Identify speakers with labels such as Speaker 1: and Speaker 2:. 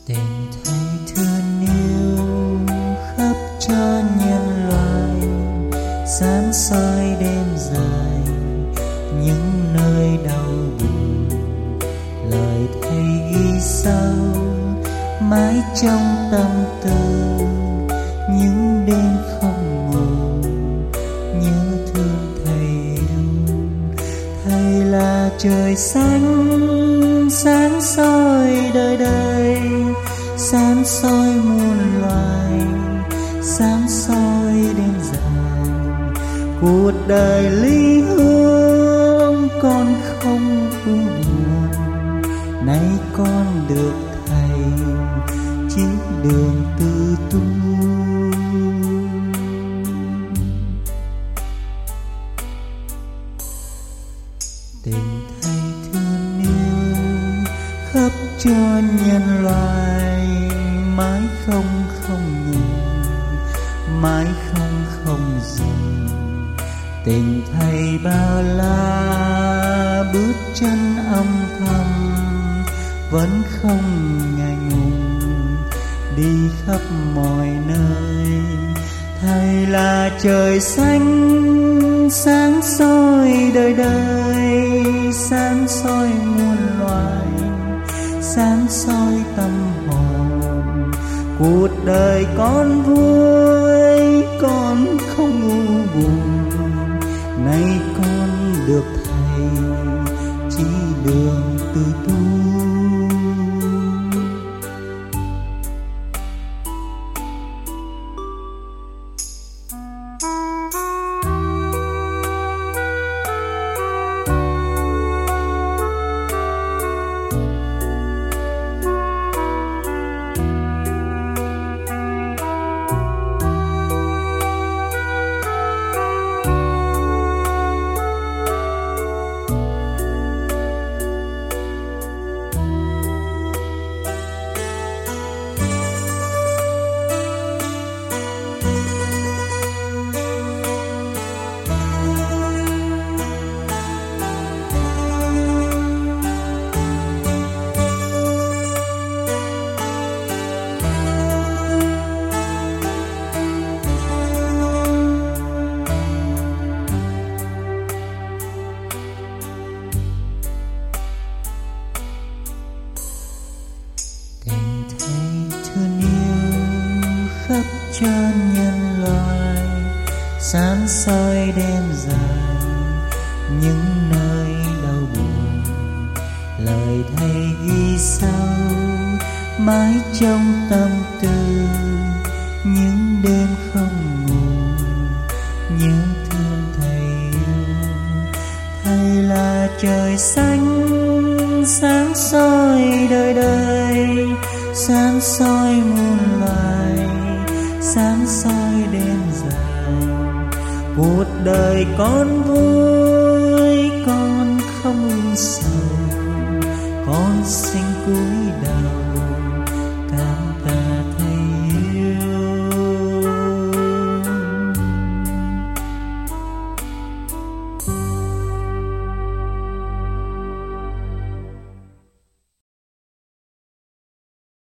Speaker 1: Tình thầy thương yêu khắp cho nhân loại, sáng soi đêm dài những nơi đau buồn. Lời thầy ghi sâu mãi trong tâm tư, những đêm không ngủ nhớ thương thầy luôn. Thầy là trời xanh sáng soi đời đời, sáng soi muôn loài, sáng soi đêm dài. Cuộc đời ly hương con không u buồn, nay con được thầy chỉ đường từ tu. Tình thầy thương yêu khắp cho nhân loại, mãi không ngừng, mãi không dừng. Tình thầy bao la bước chân âm thầm, vẫn không ngại ngùng đi khắp mọi nơi. Thầy là trời xanh sáng soi đời đời, sáng soi muôn loài, sáng soi tâm hồn. Cuộc đời con vui, con không u buồn, nay con được thầy chỉ đường từ tu. Khắp cho nhân loại, sáng soi đêm dài những nơi đau buồn. Lời thầy ghi sâu mãi trong tâm tư, những đêm không ngủ nhớ thương thầy luôn. Thầy là trời xanh sáng soi đời đời, sáng soi muôn loài, sáng soi đêm dài. Cuộc đời con vui, con không sầu, con sinh